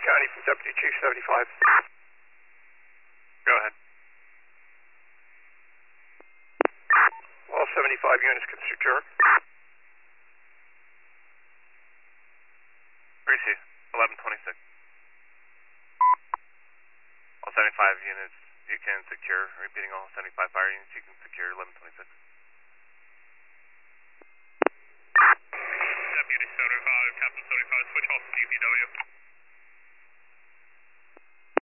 County from Deputy Chief 75. Go ahead. All 75 units can secure. Receive. 1126. All 75 units you can secure. Repeating, all 75 fire units you can secure. 1126.